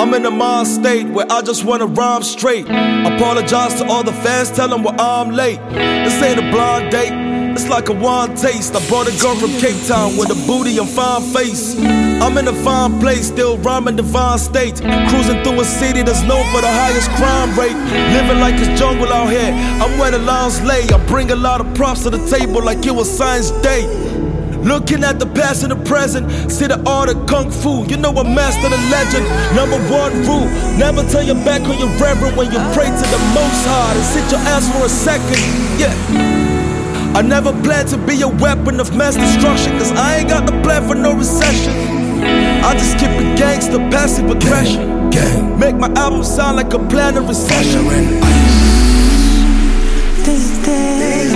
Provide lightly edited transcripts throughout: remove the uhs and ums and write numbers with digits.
I'm in a mind state where I just wanna rhyme straight. Apologize to all the fans, tell them why I'm late. This ain't a blind date, it's like a wine taste. I brought a girl from Cape Town with a booty and fine face. I'm in a fine place, still rhyming divine state. Cruising through a city that's known for the highest crime rate. Living like it's jungle out here, I'm where the lions lay. I bring a lot of props to the table like it was Science Day. Looking at the past and the present, see the art of Kung Fu. You know I master the legend. Number one rule, never turn your back on your reverend when you pray to the Most High. And sit your ass for a second, yeah. I never plan to be a weapon of mass destruction, cause I ain't got the plan for no recession. I just keep it gangster, passive aggression. Make my album sound like a plan of recession. These days,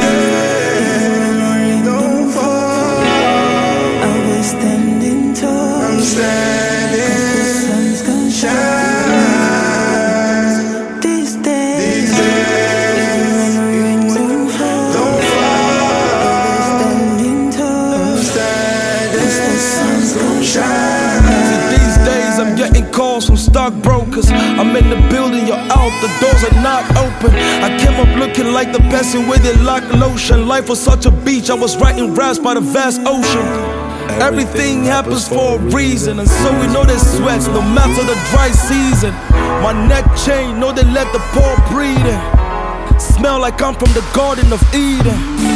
don't fall. I was standing tall. I'm standing, 'cause the sun's gonna shine. These days, don't fall. Don't fall. I was standing tall. I'm standing, 'cause the sun's gonna shine. These days I'm getting calls from stockbrokers. I'm in the building, you're out, the doors are not open. I came up looking like the person with it like lotion. Life was such a beach, I was writing raps by the vast ocean. Everything happens for a reason, and so we know there's sweats no matter the dry season. My neck chain, know they let the poor breathe in. Smell like I'm from the Garden of Eden.